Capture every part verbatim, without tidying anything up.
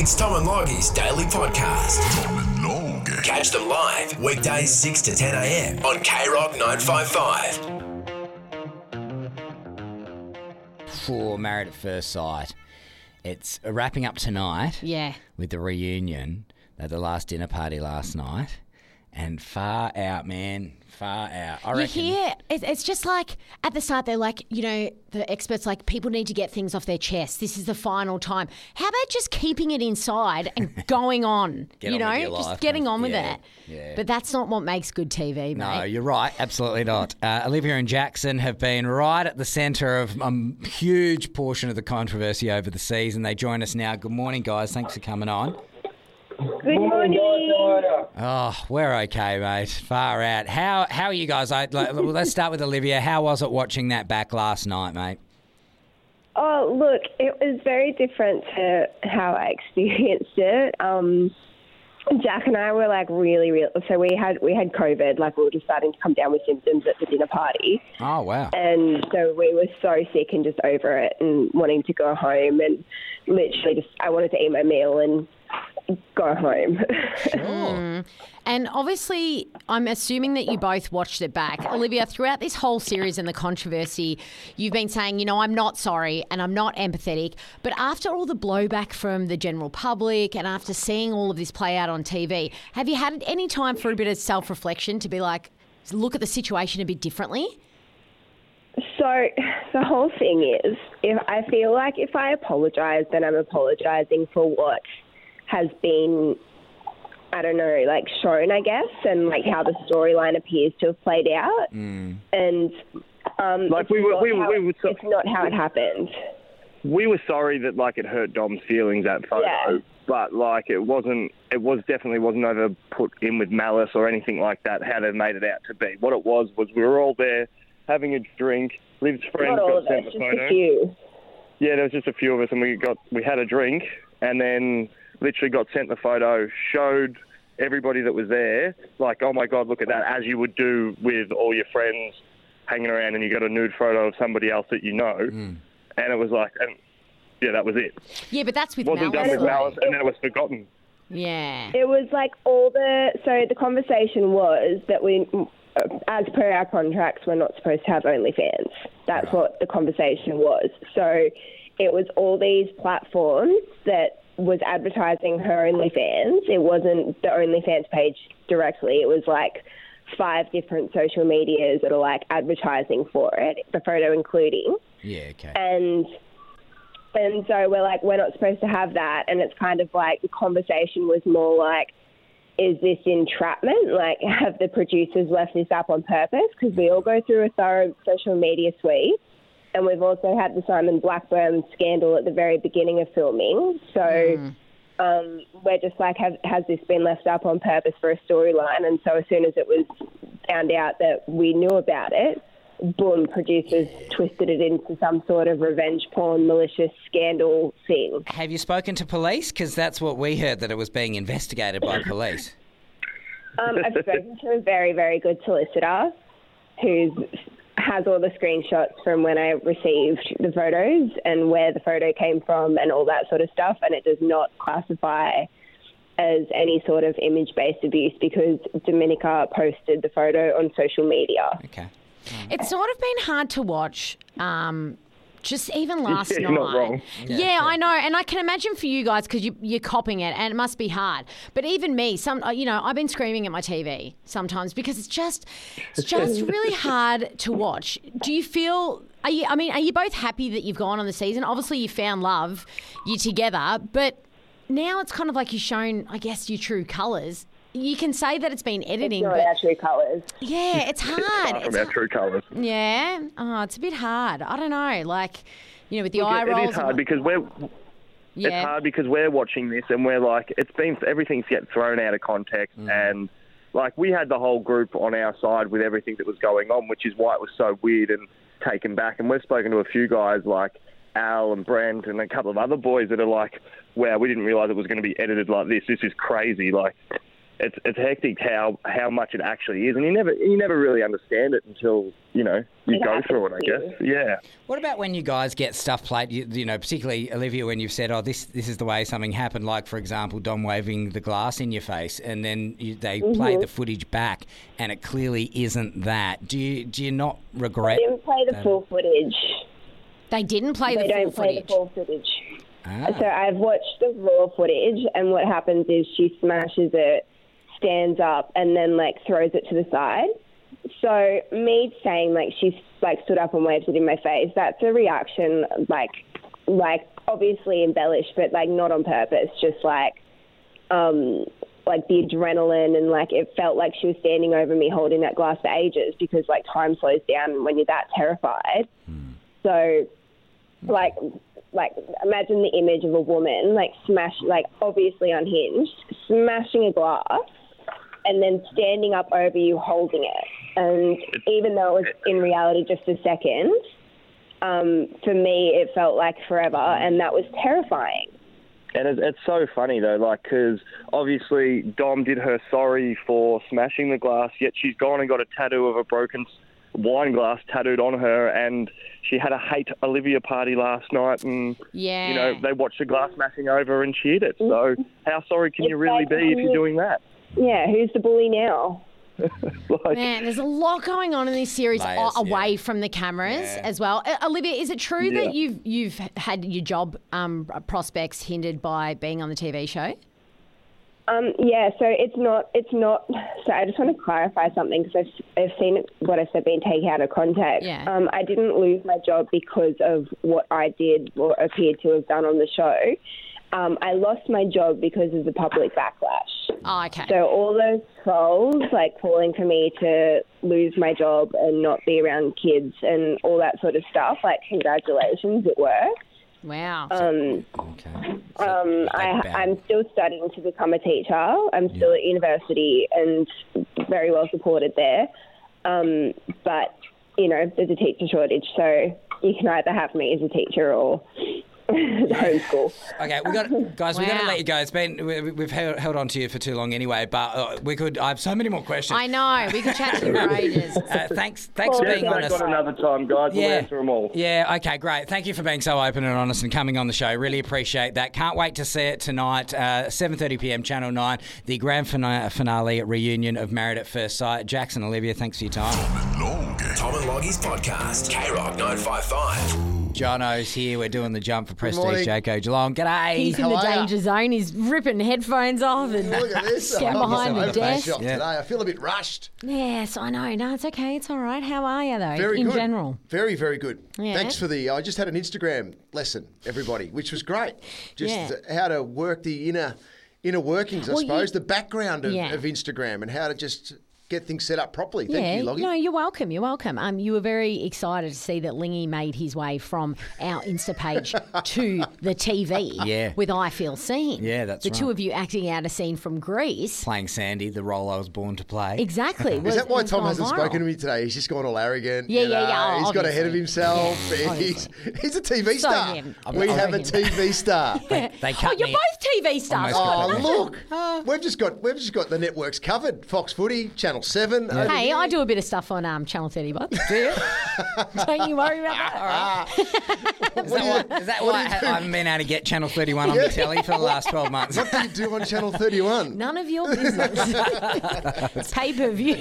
It's Tom and Loggy's daily podcast. Tom and Loggy. Catch them live weekdays six to ten a.m. on K Rock nine five five. For Married at First Sight, it's wrapping up tonight. Yeah. With the reunion at the last dinner party last night, and far out, man. Far out. I You reckon. hear, it- it's just like at the start, they're like, you know, the experts like, people need to get things off their chest. This is the final time. How about just keeping it inside and going on? Get you on know, with your just life, getting mate. on with Yeah, it. yeah. But that's not what makes good T V, mate. No, you're right. Absolutely not. Uh, Olivia and Jackson have been right at the centre of a um, huge portion of the controversy over the season. They join us now. Good morning, guys. Thanks for coming on. Good morning. Oh, we're okay, mate. Far out. How how are you guys? I, like, well, let's start with Olivia. How was it watching that back last night, mate? Oh, look, it was very different to how I experienced it. Um, Jack and I were like really, really. So we had we had COVID. Like we were just starting to come down with symptoms at the dinner party. Oh, wow. And so we were so sick and just over it and wanting to go home and literally just I wanted to eat my meal and go home. Sure. And obviously, I'm assuming that you both watched it back. Olivia, throughout this whole series and the controversy, you've been saying, you know, I'm not sorry and I'm not empathetic. But after all the blowback from the general public and after seeing all of this play out on T V, have you had any time for a bit of self-reflection to be like, look at the situation a bit differently? So the whole thing is, if I feel like if I apologise, then I'm apologising for what has been, I don't know, like shown, I guess, and like how the storyline appears to have played out. Mm. And um, Like, it's we were- not we were- how- we were so- it's not how it happened. We were sorry that like it hurt Dom's feelings, that photo, Yeah. but like it wasn't. It was definitely wasn't over put in with malice or anything like that. How they made it out to be. What it was was we were all there having a drink. Liv's friend Not all got of sent it, the just photo. a few. Yeah, there was just a few of us, and we got we had a drink, and then literally got sent the photo. Showed everybody that was there, like, oh my God, look at that, as you would do with all your friends hanging around, and you got a nude photo of somebody else that you know. Mm. And it was like, and yeah, that was it. Yeah, but that's with Wasn't done malice. with though. malice, and then it was forgotten. Yeah. It was like all the, so the conversation was that we, as per our contracts, we're not supposed to have OnlyFans. That's what the conversation was. So it was all these platforms that was advertising her OnlyFans. It wasn't the OnlyFans page directly. It was like five different social medias that are like advertising for it, the photo including. Yeah, okay. And and so we're like, we're not supposed to have that. And it's kind of like the conversation was more like, is this entrapment? Like, have the producers left this up on purpose? Because we all go through a thorough social media sweep. And we've also had the Simon Blackburn scandal at the very beginning of filming. So Mm. um, we're just like, have, has this been left up on purpose for a storyline? And so as soon as it was found out that we knew about it, boom, producers twisted it into some sort of revenge porn, malicious scandal thing. Have you spoken to police? Because that's what we heard, that it was being investigated by police. Um, I've spoken to a very, very good solicitor who has all the screenshots from when I received the photos and where the photo came from and all that sort of stuff, and it does not classify as any sort of image-based abuse because Dominica posted the photo on social media. Okay. It's sort of been hard to watch. Um, just even last You're night. not wrong. Yeah, I know, and I can imagine for you guys because you, you're copping it, and it must be hard. But even me, some uh, you know, I've been screaming at my T V sometimes because it's just, it's just really hard to watch. Do you feel? Are you? I mean, are you both happy that you've gone on the season? Obviously, you found love, you're together, but now it's kind of like you've shown, I guess, your true colours. You can say that it's been editing, It's not but our true colours. yeah, it's hard. Apart It's from our true colours. yeah. Oh, it's a bit hard. I don't know. Like, you know, with the eye It rolls. is hard and- because we're yeah. it's hard because we're watching this and we're like, it's been everything's get thrown out of context, and like we had the whole group on our side with everything that was going on, which is why it was so weird and taken back. And we've spoken to a few guys like Al and Brent and a couple of other boys that are like, wow, we didn't realise it was going to be edited like this. This is crazy. Like, it's it's hectic how, how much it actually is, and you never you never really understand it until you know you It go happens through it. I to guess, you. yeah. What about when you guys get stuff played, you, you know, particularly, Olivia, when you've said, oh, this this is the way something happened, like, for example, Dom waving the glass in your face, and then you, they Mm-hmm. play the footage back, and it clearly isn't that. Do you do you not regret They didn't play the that? full footage. They didn't play They the full don't play footage. the full footage. Ah. So I've watched the raw footage, and what happens is she smashes it, stands up, and then like throws it to the side. So me saying like she like stood up and waved it in my face, that's a reaction like like obviously embellished, but like not on purpose. Just like um like the adrenaline, and like it felt like she was standing over me holding that glass for ages, because like time slows down when you're that terrified. So like like imagine the image of a woman like smash like obviously unhinged, smashing a glass, and then standing up over you holding it. And even though it was in reality just a second, um, for me it felt like forever, and that was terrifying. And it's, it's so funny, though, like, because obviously Dom did her sorry for smashing the glass, yet she's gone and got a tattoo of a broken wine glass tattooed on her, and she had a hate Olivia party last night, and, Yeah. you know, they watched the glass smashing over and cheered it. So how sorry can you It's really like, be if you're doing that? Yeah, who's the bully now? Like, Man, there's a lot going on in this series Layers, a- away yeah. from the cameras Yeah. as well. Uh, Olivia, is it true Yeah. that you've you've had your job um, prospects hindered by being on the T V show? Um, yeah, so it's not, it's not, so I just want to clarify something, because I've, I've seen what I said being taken out of context. Yeah. Um, I didn't lose my job because of what I did or appeared to have done on the show. Um, I lost my job because of the public backlash. Oh, okay. So all those trolls, like, calling for me to lose my job and not be around kids and all that sort of stuff, like, congratulations, it worked. Wow. Um, Okay. um, I, bad. I'm still studying to become a teacher. I'm still at university and very well supported there. Um, but, you know, there's a teacher shortage, so you can either have me as a teacher or homeschool. Okay, we got guys. We got to Wow. let you go. It's been we, we've held, held on to you for too long anyway, but uh, we could. I have so many more questions. I know. We could chat to you for ages. Uh, thanks, thanks for Well, being yeah, honest. got another time, guys. We'll answer them all. Yeah, okay, great. Thank you for being so open and honest and coming on the show. Really appreciate that. Can't wait to see it tonight, uh, seven thirty p m, Channel nine, the grand fina- finale reunion of Married at First Sight. Jackson, Olivia, thanks for your time. Tom and Loggie's podcast, K Rock nine five five. Jono's here. We're doing the jump for Prestige morning. Jaco Geelong. G'day. He's in the How are ya? danger zone. He's ripping headphones off and Look at this. getting I'm behind so the over desk. shop Yeah. today. I feel a bit rushed. Yes, I know. No, it's okay. It's all right. How are you, though, Very in good. general? Very, very good. Yeah. Thanks for the. I just had an Instagram lesson, everybody, which was great. Just Yeah. uh, how to work the inner inner workings, I Well, you- suppose, the background of, Yeah. of Instagram and how to just get things set up properly. Thank yeah, you, Loggie. no, you're welcome. You're welcome. Um, you were very excited to see that Lingy made his way from our Insta page to the T V. Yeah. With I Feel Seen. Yeah, that's the two right. of you acting out a scene from Greece. Playing Sandy, the role I was born to play. Exactly. Is that why was Tom gone hasn't viral. spoken to me today? He's just gone all arrogant. Yeah, you yeah, know, yeah, He's got ahead of obviously. himself. Yeah, he's, obviously. he's a T V So star. him. We I have a reckon. T V star. They Oh, cut you're me. both T V stars. Almost Oh, cut look, we've just got we've just got the networks covered. Fox Footy, Channel Seven. over Hey, here. I do a bit of stuff on um, Channel thirty, bud. Do you? Don't you worry about that. All right. Is that why, is that why I haven't been able to get Channel thirty-one on Yeah. the telly for the last twelve months? What do you do on Channel thirty-one? None of your business. It's pay per view.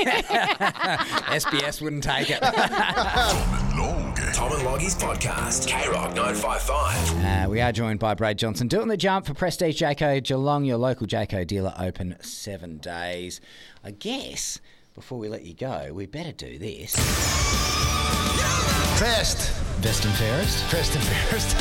S B S wouldn't take it. Tom and Loggie's podcast, K Rock nine five five. Uh, we are joined by Brad Johnson doing the jump for Prestige Jaco Geelong, your local Jaco dealer, open seven days. I guess before we let you go, we better do this. Best. Best and fairest. Best and fairest.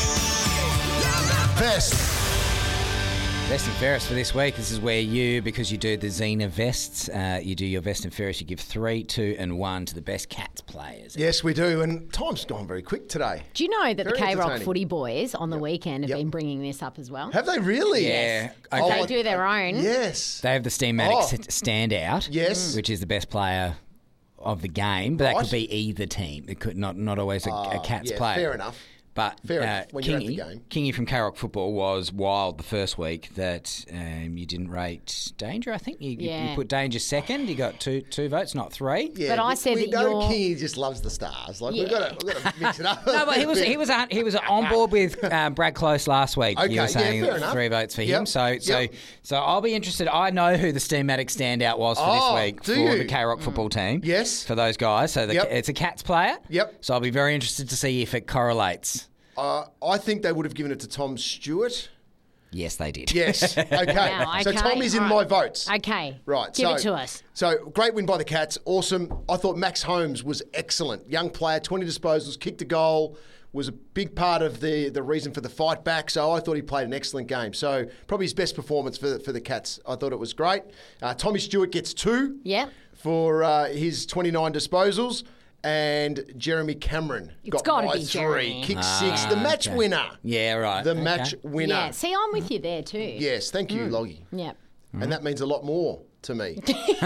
Best. Best and fairest for this week. This is where you, because you do the Xena vests, uh, you do your best and fairest. You give three, two, and one to the best Cats players. Yes, we do. And time's gone very quick today. Do you know that the Very K Rock entertaining. footy boys on the weekend have Yep. been bringing this up as well? Have they really? Yeah. Oh, Okay. They do their own. Yes. They have the Steamatic Oh. st- standout, Yes. which is the best player of the game, but that Right. could be either team. It could not not always a, a Oh, Cats yeah, player. fair enough. But Fair uh, enough, when you're at the Kingy, game. Kingy from K-Rock Football was wild the first week that um, you didn't rate Danger. I think you, you- Yeah. you put Danger second. You got two two votes, not three. Yeah, But I we- said we that know you're- Kingy just loves the stars. Like we've Yeah. got to, we've got to mix it up. No, but he was he was a, he was on board with um, Brad Close last week. Okay, you were yeah, saying fair enough. three votes for Yep, him. So so yep. so I'll be interested. I know who the Steamatic standout was for Oh, this week do for you? the K-Rock football team. Yes. for those guys. So the, Yep. it's a Cats player. Yep. So I'll be very interested to see if it correlates. Uh, I think they would have given it to Tom Stewart. Yes, they did. Yes. Okay. Wow, So okay, Tommy's in all my right. votes. Okay. Right. Give so, it to us. So great win by the Cats. Awesome. I thought Max Holmes was excellent. Young player, twenty disposals, kicked a goal, was a big part of the, the reason for the fight back. So I thought he played an excellent game. So probably his best performance for, for the Cats. I thought it was great. Uh, Tommy Stewart gets two Yep. for uh, his twenty-nine disposals. And Jeremy Cameron It's got gotta my be three. Jeremy. Kick six. The match okay. winner. Yeah, right. The Okay. match winner. Yeah. See, I'm with you there too. Yes, thank you, Loggy. Yep. And that means a lot more to me.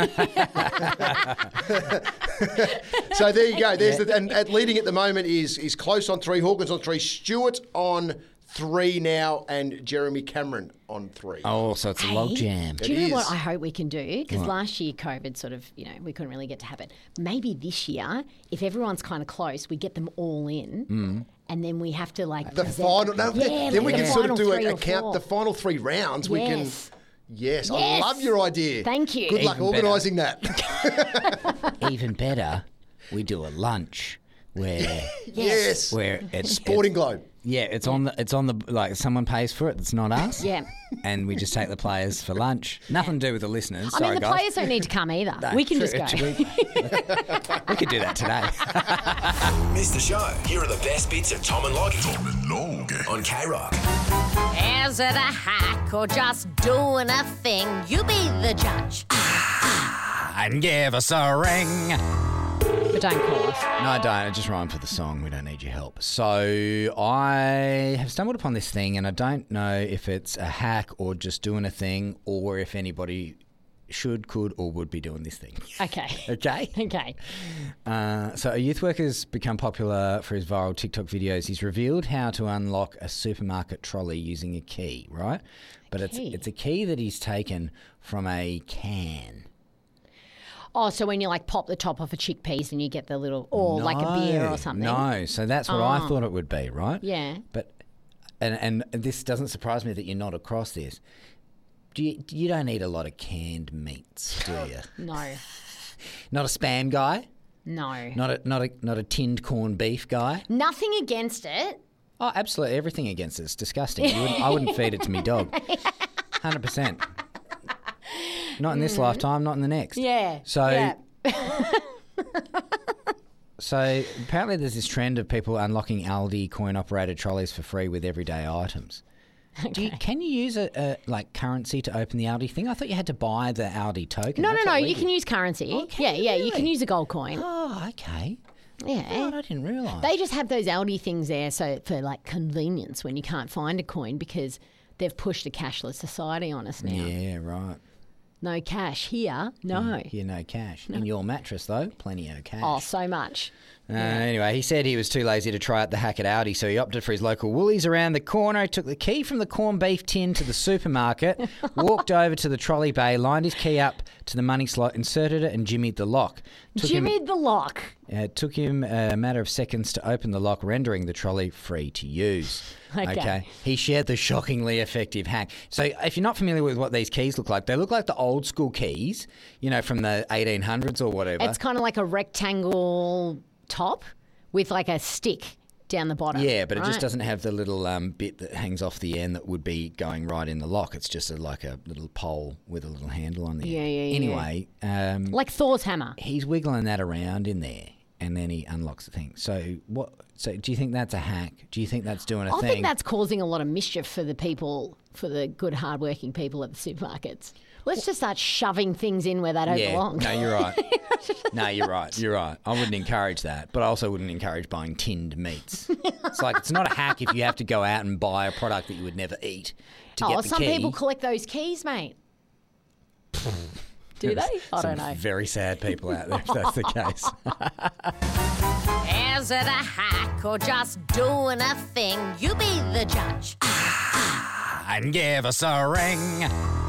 So there you go. There's the, and, and leading at the moment is is Close on three, Hawkins on three, Stewart on three now, and Jeremy Cameron on three. Oh, so it's a log jam. Do you It know what is. I hope we can do? Because last year COVID sort of, you know, we couldn't really get to have it. Maybe this year, if everyone's kind of close, we get them all in, and then we have to like The present- final. No, yeah, then, then we like can the sort of final do three a, a or count. four. The final three rounds. We can. Yes. Yes, I Yes. love your idea. Thank you. Good luck Even better. organising that. Even better, we do a lunch where Yes. where it's Sporting Globe. Yeah, it's on the it's on the like someone pays for it. It's not us. Yeah. And we just take the players for lunch. Nothing to do with the listeners. I Sorry, mean, the guys. players don't need to come either. No, we can true, just go. We, we could do that today. Missed the show? Here are the best bits of Tom and Loggy. Tom and Log. On K-Rock. Is it a hack or just doing a thing? You be the judge. And give us a ring. But don't call us. No, I don't. I just rhyme for the song. We don't need your help. So I have stumbled upon this thing, and I don't know if it's a hack or just doing a thing, or if anybody should, could, or would be doing this thing. Okay. Okay. Okay. Uh, so a youth worker's become popular for his viral TikTok videos. He's revealed how to unlock a supermarket trolley using a key, right? But it's key? it's a key that he's taken from a can. Oh, so when you like pop the top off a chickpeas and you get the little, or like a beer No, or something. No, so that's what I thought it would be, right? Yeah. But and and this doesn't surprise me that you're not across this. Do you you don't eat a lot of canned meats, do you? No. Not a spam guy? No. Not a not a not a tinned corned beef guy? Nothing against it. Oh, absolutely everything against it. It's disgusting. You wouldn't, I wouldn't feed it to me dog. one hundred percent. Not in this lifetime, not in the next. Yeah. So yeah. So apparently there's this trend of people unlocking Aldi coin-operated trolleys for free with everyday items. Do you, can you use a, a like currency to open the Aldi thing? I thought you had to buy the Aldi token. No, no, That's no. what You we can did. use currency. Oh, can yeah, you yeah. You really? can use a gold coin. Oh, okay. Yeah. God, I didn't realise. They just have those Aldi things there so for like convenience when you can't find a coin because they've pushed a cashless society on us now. Yeah, right. No cash here. No. Here, no cash. In your mattress, though, plenty of cash. Oh, so much. Uh, Anyway, he said he was too lazy to try out the hack at Aldi, so he opted for his local Woolies around the corner. He took the key from the corned beef tin to the supermarket, walked over to the trolley bay, lined his key up to the money slot, inserted it, and jimmied the lock. Took him- Jimmy the lock. Uh, it took him a matter of seconds to open the lock, rendering the trolley free to use. Okay. He shared the shockingly effective hack. So if you're not familiar with what these keys look like, they look like the old school keys, you know, from the eighteen hundreds or whatever. It's kind of like a rectangle top with like a stick down the bottom. Yeah, but it just right? doesn't have the little um, bit that hangs off the end that would be going right in the lock. It's just a, like a little pole with a little handle on the Yeah, end. yeah, yeah. Anyway, um, Like Thor's hammer. he's wiggling that around in there, and then he unlocks the thing. So what? So do you think that's a hack? Do you think that's doing a I thing? think that's causing a lot of mischief for the people, for the good, hardworking people at the supermarkets. Let's just start shoving things in where they don't yeah. belong. No, you're right. no, you're right. You're right. I wouldn't encourage that, but I also wouldn't encourage buying tinned meats. It's like it's not a hack if you have to go out and buy a product that you would never eat to Oh, get the some key. people collect those keys, mate. Do they? I Some don't know. Very sad people out there if that's the case. Is it a hack or just doing a thing? You be the judge. And give us a ring.